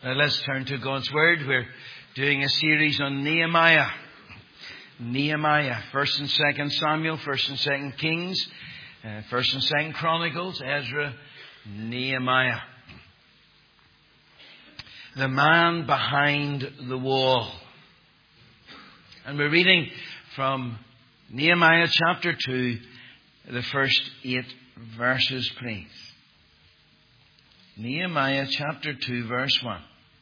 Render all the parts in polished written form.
Now let's turn to God's Word. We're doing a series on Nehemiah. Nehemiah, 1st and 2nd Samuel, 1st and 2nd Kings, 1st and 2nd Chronicles, Ezra, Nehemiah. The man behind the wall. And we're reading from Nehemiah chapter 2, the first 8 verses, please. Nehemiah chapter 2, verse 1.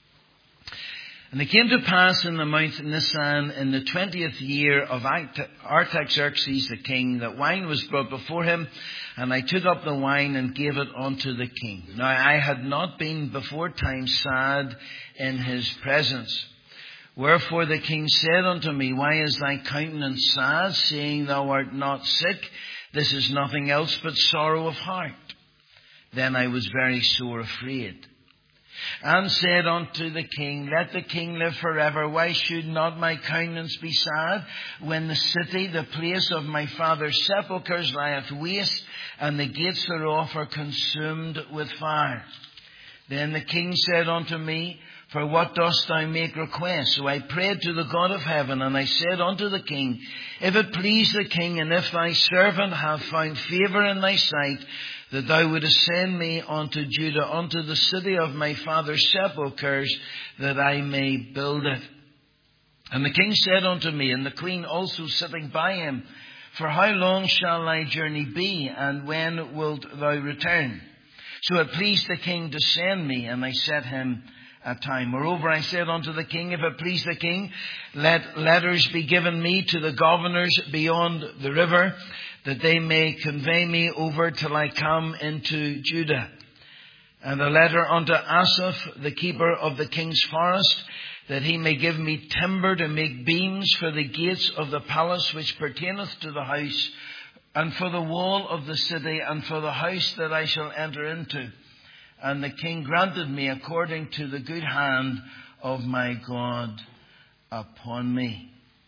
And it came to pass in the mount Nisan in the 20th year of Artaxerxes the king that wine was brought before him, and I took up the wine and gave it unto the king. Now I had not been before time sad in his presence. Wherefore the king said unto me, Why is thy countenance sad, seeing thou art not sick? This is nothing else but sorrow of heart. Then I was very sore afraid. And said unto the king, Let the king live forever. Why should not my countenance be sad, when the city, the place of my father's sepulchres, lieth waste, and the gates thereof are consumed with fire? Then the king said unto me, For what dost thou make request? So I prayed to the God of heaven, and I said unto the king, If it please the king, and if thy servant have found favour in thy sight, that thou wouldest send me unto Judah, unto the city of my father's sepulchres, that I may build it. And the king said unto me, and the queen also sitting by him, For how long shall thy journey be, and when wilt thou return? So it pleased the king to send me, and I set him a time. Moreover, I said unto the king, If it please the king, let letters be given me to the governors beyond the river, that they may convey me over till I come into Judah. And a letter unto Asaph, the keeper of the king's forest, that he may give me timber to make beams for the gates of the palace which pertaineth to the house, and for the wall of the city, and for the house that I shall enter into. And the king granted me according to the good hand of my God upon me.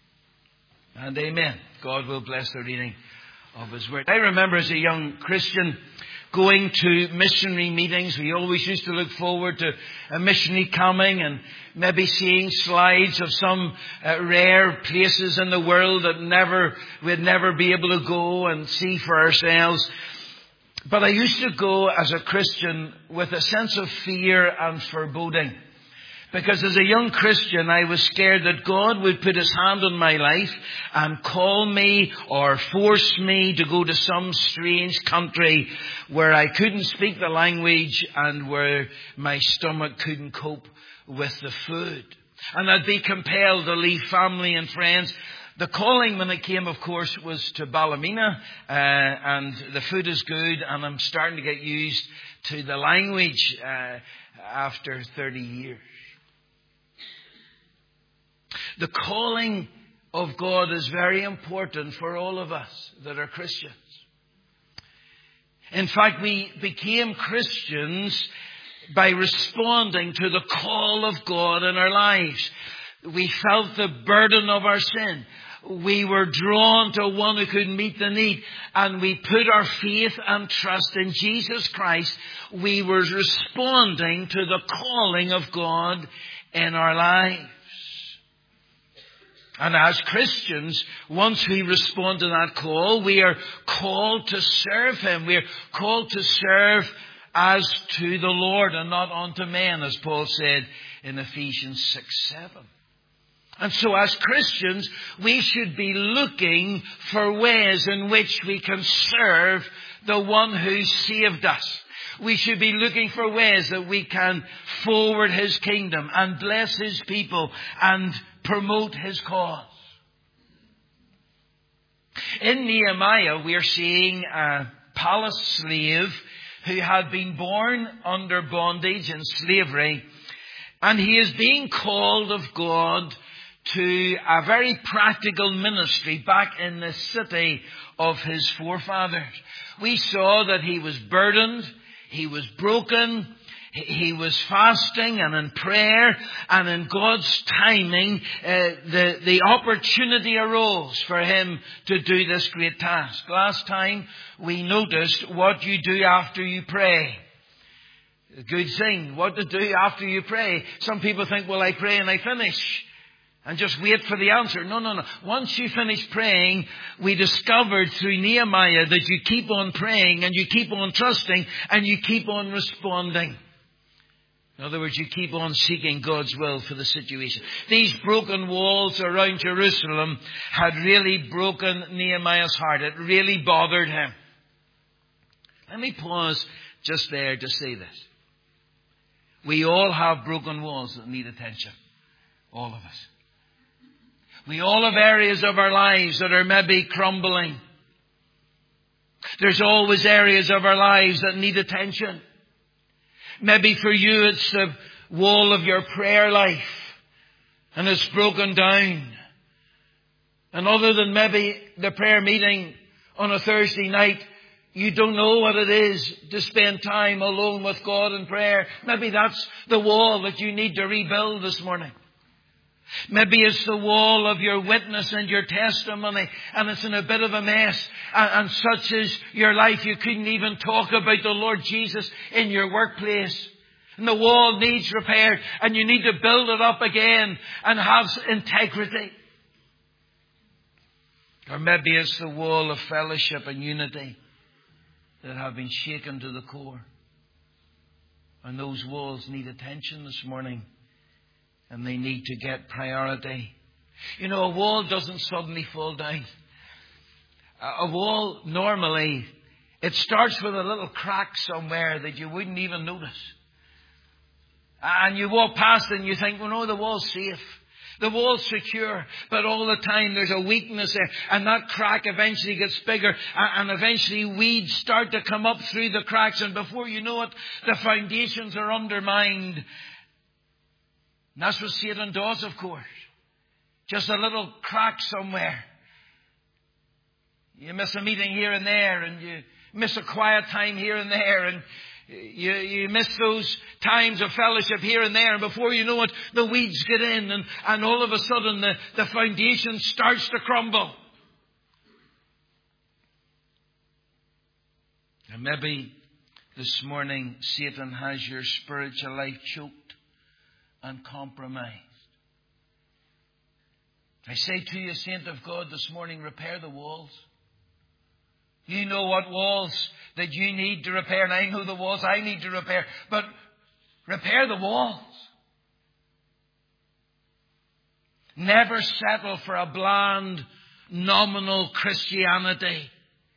And amen. God will bless the reading of His Word. I remember as a young Christian going to missionary meetings. We always used to look forward to a missionary coming and maybe seeing slides of some rare places in the world that we'd never be able to go and see for ourselves. But I used to go as a Christian with a sense of fear and foreboding. Because as a young Christian, I was scared that God would put His hand on my life and call me or force me to go to some strange country where I couldn't speak the language and where my stomach couldn't cope with the food. And I'd be compelled to leave family and friends. The calling when it came, of course, was to Ballymena, and the food is good, and I'm starting to get used to the language after 30 years. The calling of God is very important for all of us that are Christians. In fact, we became Christians by responding to the call of God in our lives. We felt the burden of our sin. We were drawn to one who could meet the need, and we put our faith and trust in Jesus Christ. We were responding to the calling of God in our lives. And as Christians, once we respond to that call, we are called to serve Him. We are called to serve as to the Lord and not unto men, as Paul said in Ephesians 6:7. And so as Christians, we should be looking for ways in which we can serve the one who saved us. We should be looking for ways that we can forward His kingdom and bless His people and promote His cause. In Nehemiah, we are seeing a palace slave who had been born under bondage and slavery, and he is being called of God to a very practical ministry back in the city of his forefathers. We saw that he was burdened, he was broken, he was fasting and in prayer, and in God's timing, the opportunity arose for him to do this great task. Last time we noticed what you do after you pray. A good thing. What to do after you pray. Some people think, well, I pray and I finish. And just wait for the answer. No. Once you finish praying, we discovered through Nehemiah that you keep on praying and you keep on trusting and you keep on responding. In other words, you keep on seeking God's will for the situation. These broken walls around Jerusalem had really broken Nehemiah's heart. It really bothered him. Let me pause just there to say this. We all have broken walls that need attention. All of us. We all have areas of our lives that are maybe crumbling. There's always areas of our lives that need attention. Maybe for you it's the wall of your prayer life and it's broken down. And other than maybe the prayer meeting on a Thursday night, you don't know what it is to spend time alone with God in prayer. Maybe that's the wall that you need to rebuild this morning. Maybe it's the wall of your witness and your testimony and it's in a bit of a mess. And such is your life, you couldn't even talk about the Lord Jesus in your workplace. And the wall needs repaired and you need to build it up again and have integrity. Or maybe it's the wall of fellowship and unity that have been shaken to the core. And those walls need attention this morning. And they need to get priority. You know, a wall doesn't suddenly fall down. A wall, normally, it starts with a little crack somewhere that you wouldn't even notice. And you walk past it and you think, well, no, the wall's safe. The wall's secure. But all the time there's a weakness there. And that crack eventually gets bigger. And eventually weeds start to come up through the cracks. And before you know it, the foundations are undermined. And that's what Satan does, of course. Just a little crack somewhere. You miss a meeting here and there, and you miss a quiet time here and there, and you miss those times of fellowship here and there, and before you know it, the weeds get in, and all of a sudden the foundation starts to crumble. And maybe this morning Satan has your spiritual life choked and compromised. I say to you, saint of God, this morning, repair the walls. You know what walls that you need to repair, and I know the walls I need to repair, but repair the walls. Never settle for a bland, nominal Christianity.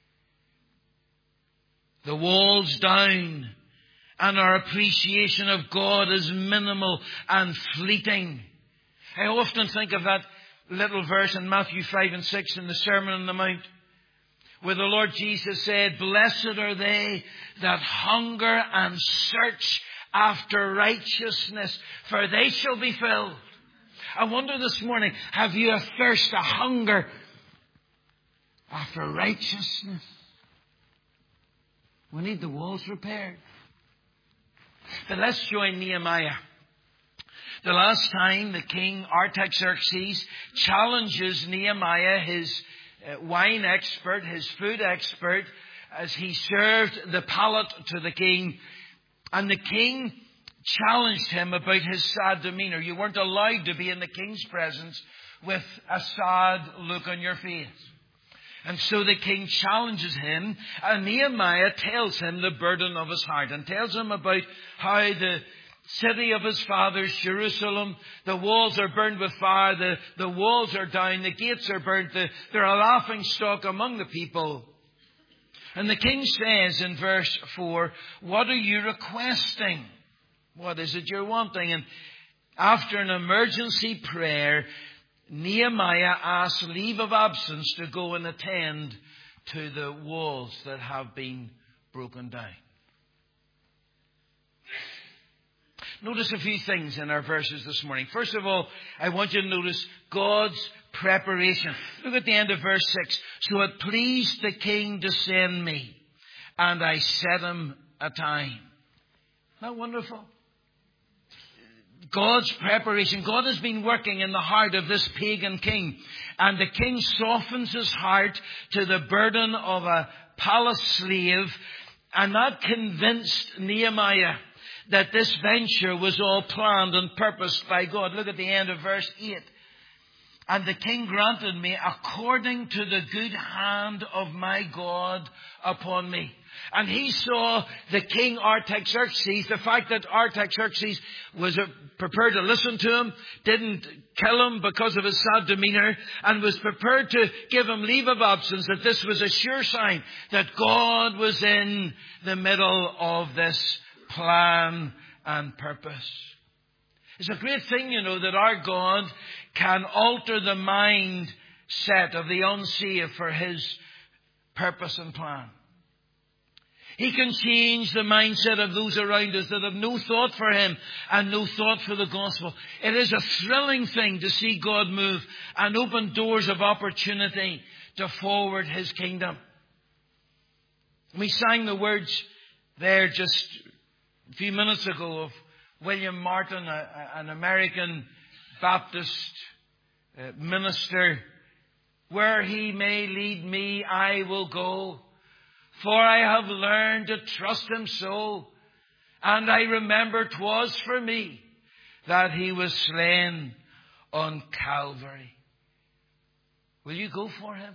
The walls down. And our appreciation of God is minimal and fleeting. I often think of that little verse in Matthew 5 and 6 in the Sermon on the Mount, where the Lord Jesus said, blessed are they that hunger and search after righteousness, for they shall be filled. I wonder this morning, have you a thirst, a hunger after righteousness? We need the walls repaired. But let's join Nehemiah. The last time the king Artaxerxes challenges Nehemiah, his wine expert, his food expert, as he served the palate to the king. And the king challenged him about his sad demeanor. You weren't allowed to be in the king's presence with a sad look on your face. And so the king challenges him, and Nehemiah tells him the burden of his heart and tells him about how the city of his fathers, Jerusalem, the walls are burned with fire, the walls are down, the gates are burnt, they're a laughing stock among the people. And the king says in verse 4, what are you requesting? What is it you're wanting? And after an emergency prayer, Nehemiah asks leave of absence to go and attend to the walls that have been broken down. Notice a few things in our verses this morning. First of all, I want you to notice God's preparation. Look at the end of verse 6. So it pleased the king to send me, and I set him a time. Isn't that wonderful? God's preparation. God has been working in the heart of this pagan king. And the king softens his heart to the burden of a palace slave. And that convinced Nehemiah that this venture was all planned and purposed by God. Look at the end of verse 8. And the king granted me according to the good hand of my God upon me. And he saw the king Artaxerxes, the fact that Artaxerxes was prepared to listen to him, didn't kill him because of his sad demeanor, and was prepared to give him leave of absence, that this was a sure sign that God was in the middle of this plan and purpose. It's a great thing, that our God can alter the mindset of the unsaved for His purpose and plan. He can change the mindset of those around us that have no thought for Him and no thought for the gospel. It is a thrilling thing to see God move and open doors of opportunity to forward His kingdom. We sang the words there just a few minutes ago of William Martin, an American Baptist minister. Where He may lead me, I will go. For I have learned to trust Him so. And I remember 'twas for me that He was slain on Calvary. Will you go for Him?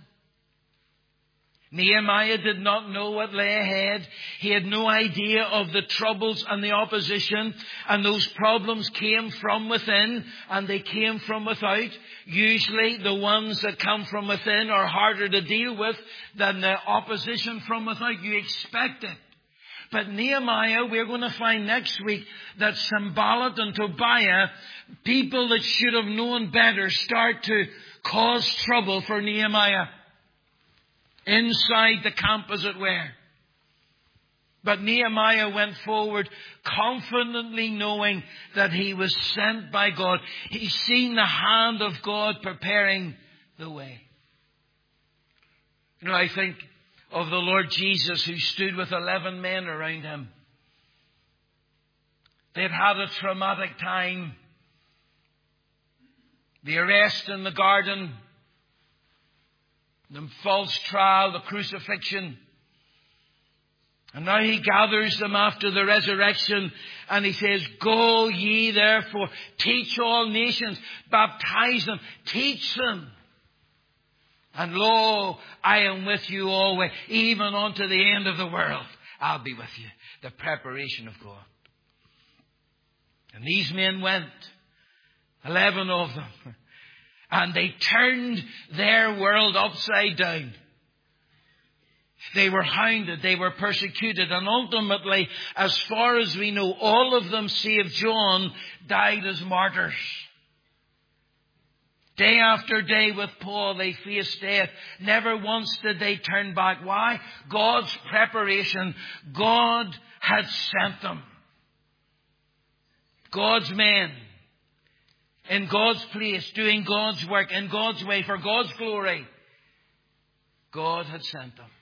Nehemiah did not know what lay ahead. He had no idea of the troubles and the opposition. And those problems came from within and they came from without. Usually the ones that come from within are harder to deal with than the opposition from without. You expect it. But Nehemiah, we're going to find next week that Sanballat and Tobiah, people that should have known better, start to cause trouble for Nehemiah. Inside the camp, as it were. But Nehemiah went forward confidently knowing that he was sent by God. He's seen the hand of God preparing the way. I think of the Lord Jesus who stood with 11 men around Him. They'd had a traumatic time. The arrest in the garden, the false trial, the crucifixion. And now He gathers them after the resurrection and He says, go ye therefore, teach all nations, baptize them, teach them. And lo, I am with you always, even unto the end of the world. I'll be with you. The preparation of God. And these men went, 11 of them. And they turned their world upside down. They were hounded. They were persecuted. And ultimately, as far as we know, all of them, save John, died as martyrs. Day after day with Paul, they faced death. Never once did they turn back. Why? God's preparation. God had sent them. God's men. In God's place, doing God's work, in God's way, for God's glory. God had sent them.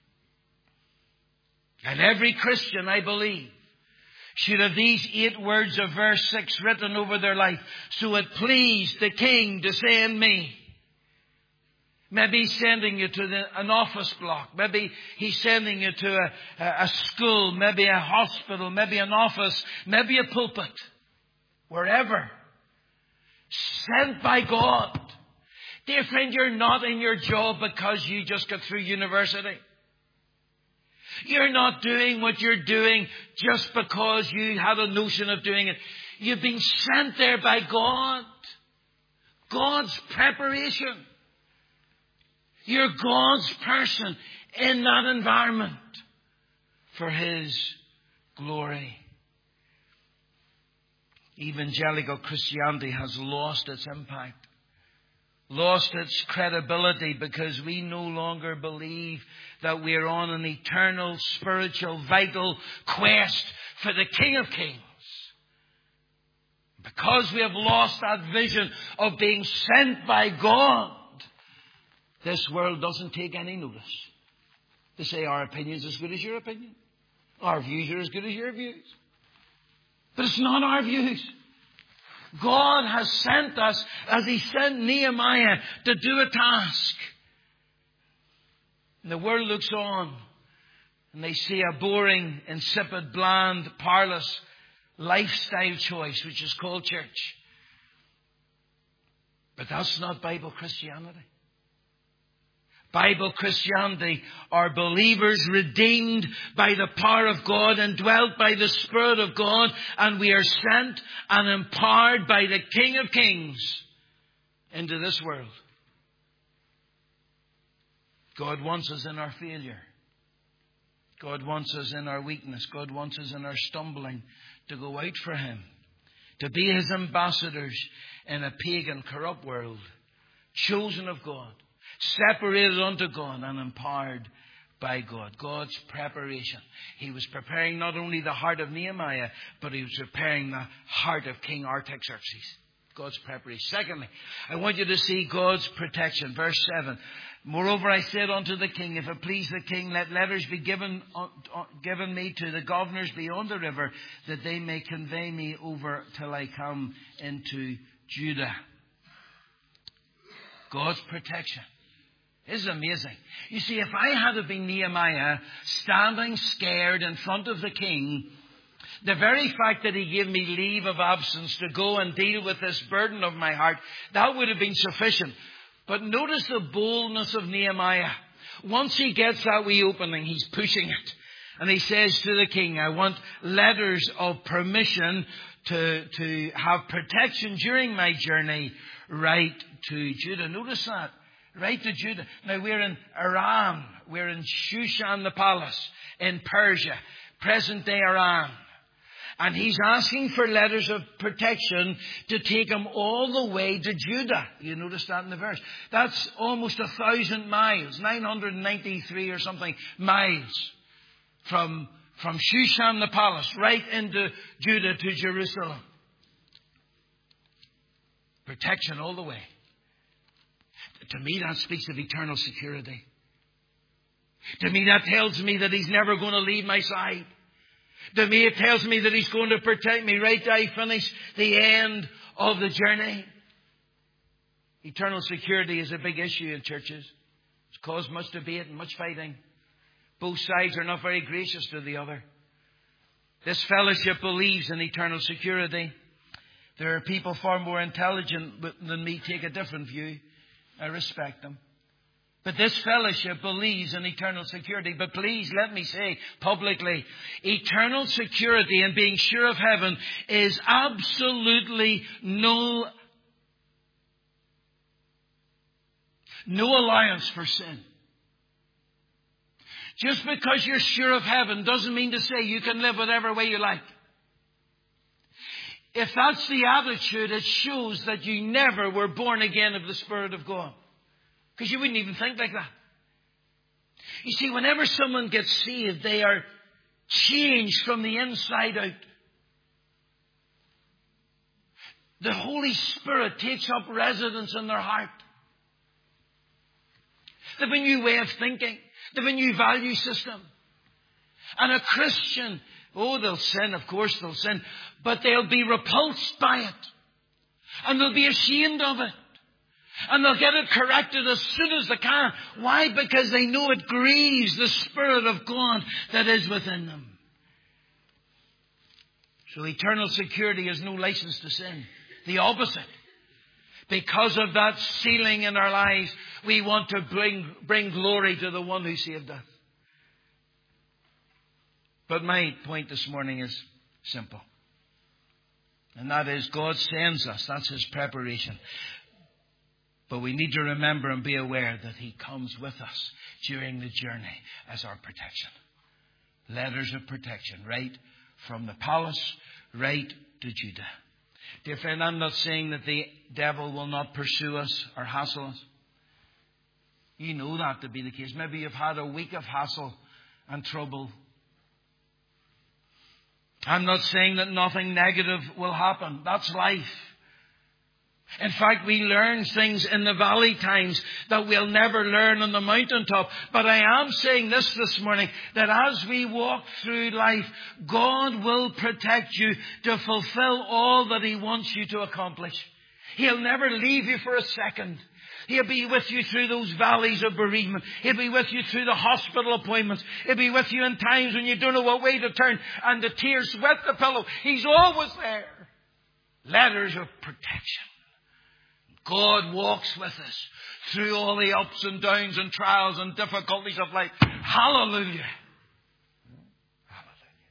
And every Christian, I believe, should have these 8 words of verse 6 written over their life. So it pleased the King to send me. Maybe He's sending you to an office block. Maybe He's sending you to a school, maybe a hospital, maybe an office, maybe a pulpit. Wherever. Sent by God. Dear friend, you're not in your job because you just got through university. You're not doing what you're doing just because you had a notion of doing it. You've been sent there by God. God's preparation. You're God's person in that environment for His glory. Evangelical Christianity has lost its impact, lost its credibility, because we no longer believe that we are on an eternal, spiritual, vital quest for the King of Kings. Because we have lost that vision of being sent by God, this world doesn't take any notice. They say our opinion's as good as your opinion. Our views are as good as your views. But it's not our views. God has sent us, as He sent Nehemiah, to do a task. And the world looks on and they see a boring, insipid, bland, parlous lifestyle choice, which is called church. But that's not Bible Christianity. Bible Christianity are believers redeemed by the power of God and dwelt by the Spirit of God, and we are sent and empowered by the King of Kings into this world. God wants us in our failure. God wants us in our weakness. God wants us in our stumbling to go out for Him, to be His ambassadors in a pagan, corrupt world, chosen of God, separated unto God and empowered by God. God's preparation. He was preparing not only the heart of Nehemiah, but He was preparing the heart of King Artaxerxes. God's preparation. Secondly, I want you to see God's protection. Verse 7. Moreover, I said unto the king, if it please the king, let letters be given me to the governors beyond the river, that they may convey me over till I come into Judah. God's protection. This is amazing. You see, if I had been Nehemiah standing scared in front of the king, the very fact that he gave me leave of absence to go and deal with this burden of my heart, that would have been sufficient. But notice the boldness of Nehemiah. Once he gets that wee opening, he's pushing it. And he says to the king, I want letters of permission to have protection during my journey right to Judah. Notice that. Right to Judah. Now we're in Aram. We're in Shushan the palace in Persia. Present day Aram. And he's asking for letters of protection to take him all the way to Judah. You notice that in the verse. That's almost 1,000 miles. 993 or something miles. From Shushan the palace right into Judah to Jerusalem. Protection all the way. To me that speaks of eternal security. To me that tells me that He's never going to leave my side. To me it tells me that He's going to protect me right till I finish the end of the journey. Eternal security is a big issue in churches. It's caused much debate and much fighting. Both sides are not very gracious to the other. This fellowship believes in eternal security. There are people far more intelligent than me take a different view. I respect them. But this fellowship believes in eternal security. But please let me say publicly, eternal security and being sure of heaven is absolutely no allowance for sin. Just because you're sure of heaven doesn't mean to say you can live whatever way you like. If that's the attitude, it shows that you never were born again of the Spirit of God. Because you wouldn't even think like that. You see, whenever someone gets saved, they are changed from the inside out. The Holy Spirit takes up residence in their heart. They have a new way of thinking. They have a new value system. And a Christian, they'll sin, of course they'll sin, but they'll be repulsed by it. And they'll be ashamed of it. And they'll get it corrected as soon as they can. Why? Because they know it grieves the Spirit of God that is within them. So eternal security is no license to sin. The opposite. Because of that sealing in our lives, we want to bring glory to the one who saved us. But my point this morning is simple. And that is God sends us. That's His preparation. But we need to remember and be aware that He comes with us during the journey as our protection. Letters of protection, right from the palace, right to Judah. Dear friend, I'm not saying that the devil will not pursue us or hassle us. You know that to be the case. Maybe you've had a week of hassle and trouble. I'm not saying that nothing negative will happen. That's life. In fact, we learn things in the valley times that we'll never learn on the mountaintop. But I am saying this morning, that as we walk through life, God will protect you to fulfill all that He wants you to accomplish. He'll never leave you for a second. He'll be with you through those valleys of bereavement. He'll be with you through the hospital appointments. He'll be with you in times when you don't know what way to turn and the tears wet the pillow. He's always there. Letters of protection. God walks with us through all the ups and downs and trials and difficulties of life. Hallelujah. Hallelujah.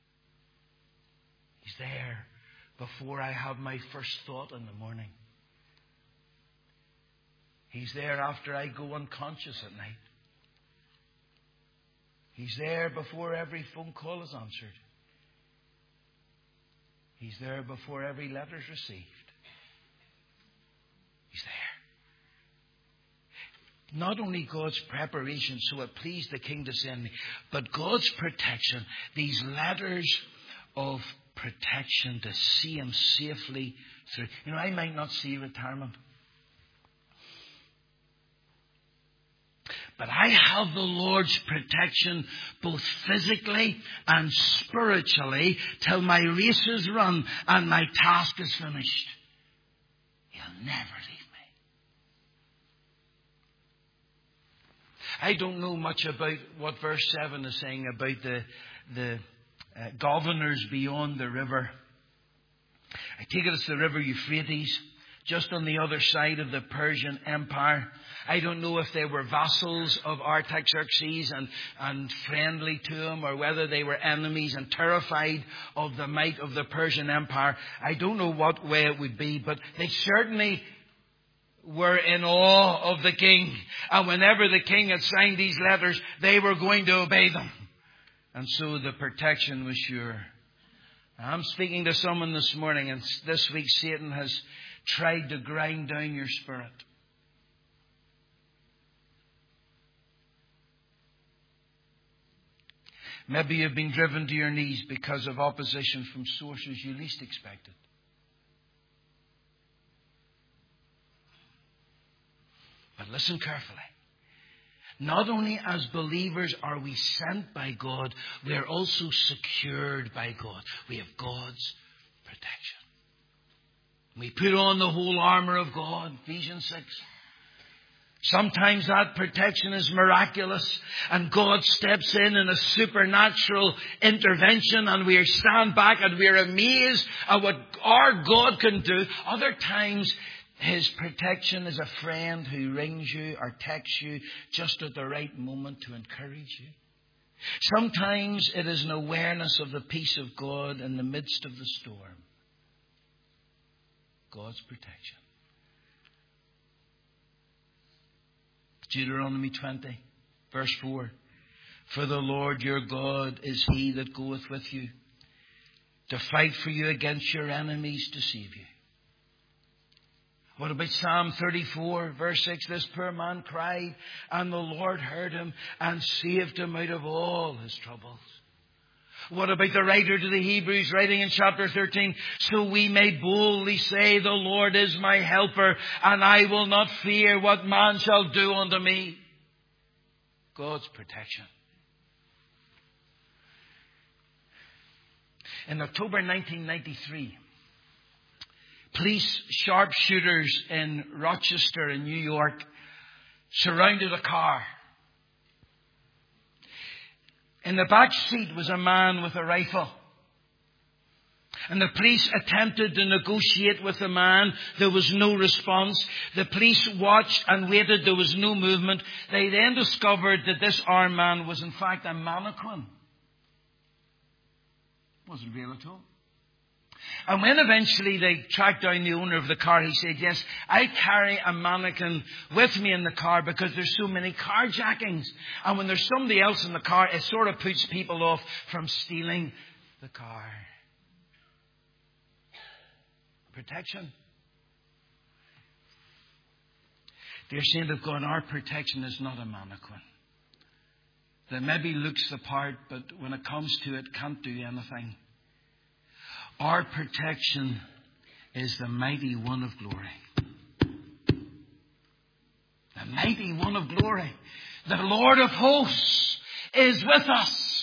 He's there before I have my first thought in the morning. He's there after I go unconscious at night. He's there before every phone call is answered. He's there before every letter is received. He's there. Not only God's preparation, so it pleased the King to send me, but God's protection. These letters of protection to see Him safely through. You know, I might not see retirement, but I have the Lord's protection both physically and spiritually till my race is run and my task is finished. He'll never leave me. I don't know much about what verse 7 is saying about the governors beyond the river. I take it it's the river Euphrates, just on the other side of the Persian Empire. I don't know if they were vassals of Artaxerxes and friendly to him, or whether they were enemies and terrified of the might of the Persian Empire. I don't know what way it would be, but they certainly were in awe of the king. And whenever the king had signed these letters, they were going to obey them. And so the protection was sure. I'm speaking to someone this morning, and this week Satan has tried to grind down your spirit. Maybe you've been driven to your knees because of opposition from sources you least expected. But listen carefully. Not only as believers are we sent by God, we are also secured by God. We have God's protection. We put on the whole armour of God, Ephesians 6. Sometimes that protection is miraculous and God steps in a supernatural intervention and we stand back and we are amazed at what our God can do. Other times His protection is a friend who rings you or texts you just at the right moment to encourage you. Sometimes it is an awareness of the peace of God in the midst of the storm. God's protection. Deuteronomy 20, verse 4. For the Lord your God is He that goeth with you to fight for you against your enemies, to save you. What about Psalm 34, verse 6? This poor man cried, and the Lord heard him and saved him out of all his troubles. What about the writer to the Hebrews, writing in chapter 13? So we may boldly say, the Lord is my helper, and I will not fear what man shall do unto me. God's protection. In October 1993, police sharpshooters in Rochester in New York surrounded a car. In the back seat was a man with a rifle. And the police attempted to negotiate with the man. There was no response. The police watched and waited. There was no movement. They then discovered that this armed man was in fact a mannequin. It wasn't real at all. And when eventually they tracked down the owner of the car, he said, yes, I carry a mannequin with me in the car because there's so many carjackings. And when there's somebody else in the car, it sort of puts people off from stealing the car. Protection. Dear saint of God, our protection is not a mannequin that maybe looks the part, but when it comes to it, can't do anything. Our protection is the mighty one of glory. The mighty one of glory. The Lord of hosts is with us.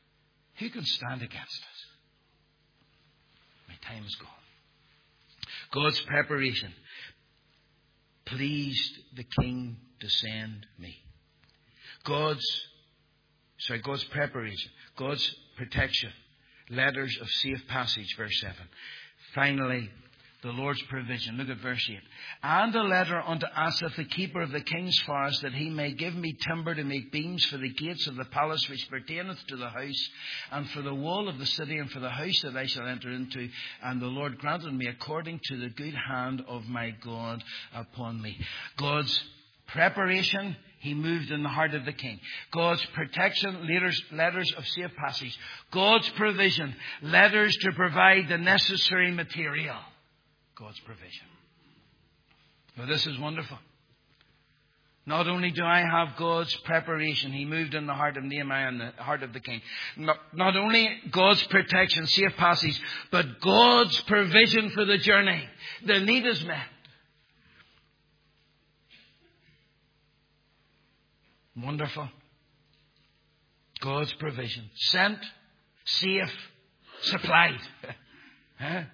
Who can stand against us? My time is gone. God's preparation pleased the king to send me. God's preparation, God's protection, letters of safe passage, verse 7. Finally, the Lord's provision. Look at verse 8. And a letter unto Asaph, the keeper of the king's forest, that he may give me timber to make beams for the gates of the palace which pertaineth to the house, and for the wall of the city, and for the house that I shall enter into. And the Lord granted me according to the good hand of my God upon me. God's preparation, he moved in the heart of the king. God's protection, letters of safe passage. God's provision, letters to provide the necessary material. God's provision. Well, this is wonderful. Not only do I have God's preparation, he moved in the heart of Nehemiah and the heart of the king. Not only God's protection, safe passage, but God's provision for the journey. The need is met. Wonderful. God's provision. Sent, safe, supplied. Huh?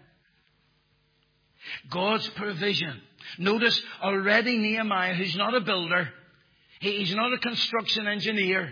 God's provision. Notice already Nehemiah, who's not a builder, he's not a construction engineer.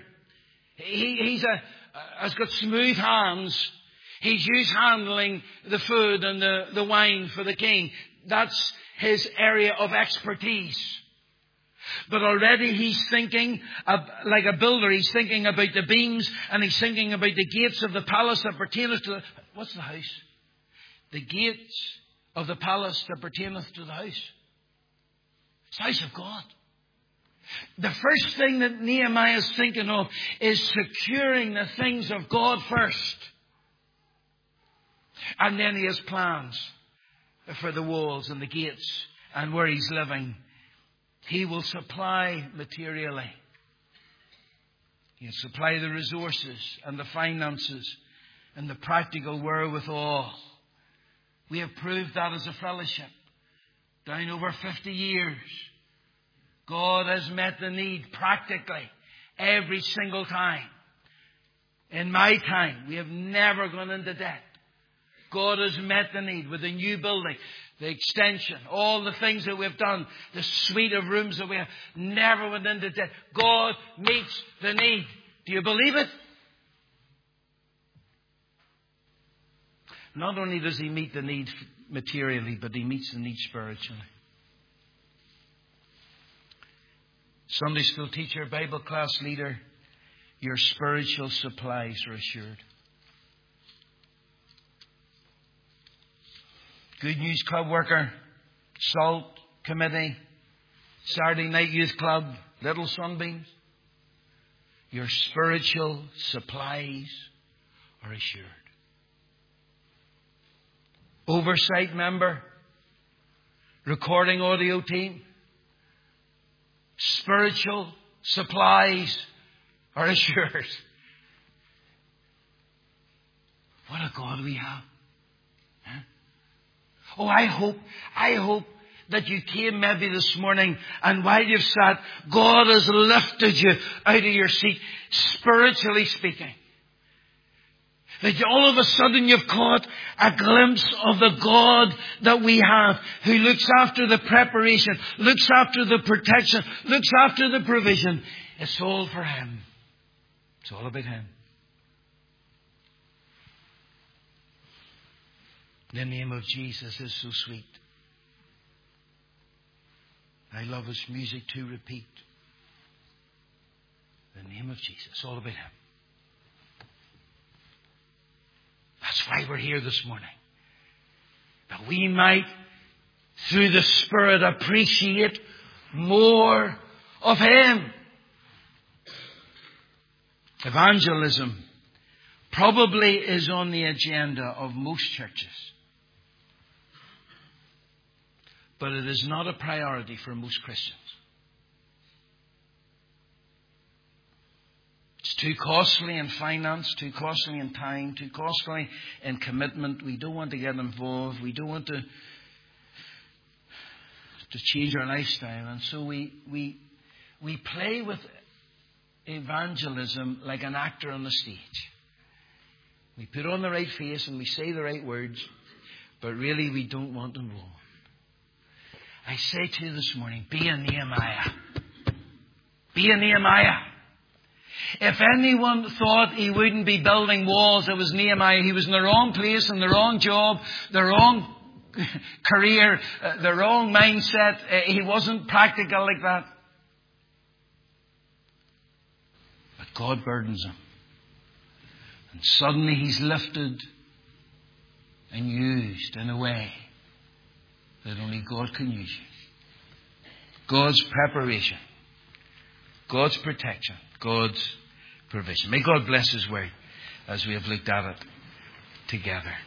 Has got smooth hands. He's used handling the food and the wine for the king. That's his area of expertise. But already he's thinking like a builder. He's thinking about the beams, and he's thinking about the gates of the palace that pertaineth to what's the house? The gates of the palace that pertaineth to the house. It's the house of God. The first thing that Nehemiah is thinking of is securing the things of God first. And then he has plans for the walls and the gates and where he's living. He will supply materially. He'll supply the resources and the finances and the practical wherewithal. We have proved that as a fellowship. Down over 50 years, God has met the need practically every single time. In my time, we have never gone into debt. God has met the need with the new building, the extension, all the things that we've done, the suite of rooms that we have, never went into debt. God meets the need. Do you believe it? Not only does he meet the need materially, but he meets the need spiritually. Sunday school teacher, Bible class leader, your spiritual supplies are assured. Good News Club worker, SALT committee, Saturday night youth club, Little Sunbeams. Your spiritual supplies are assured. Oversight member, recording audio team, spiritual supplies are assured. What a God we have. Huh? Oh, I hope that you came maybe this morning, and while you've sat, God has lifted you out of your seat, spiritually speaking. That all of a sudden you've caught a glimpse of the God that we have, who looks after the preparation, looks after the protection, looks after the provision. It's all for Him. It's all about Him. The name of Jesus is so sweet. I love His music to repeat. The name of Jesus. It's all about Him. That's why we're here this morning. That we might, through the Spirit, appreciate more of Him. Evangelism probably is on the agenda of most churches. But it is not a priority for most Christians. It's too costly in finance, too costly in time, too costly in commitment. We don't want to get involved. We don't want to change our lifestyle. And so we play with evangelism like an actor on the stage. We put on the right face and we say the right words, but really we don't want involved. say to you this morning, be a Nehemiah. Be a Nehemiah. If anyone thought he wouldn't be building walls, it was Nehemiah. He was in the wrong place, in the wrong job, the wrong career, the wrong mindset. He wasn't practical like that. But God burdens him. And suddenly he's lifted and used in a way that only God can use you. God's preparation. God's protection. God's provision. May God bless His word as we have looked at it together.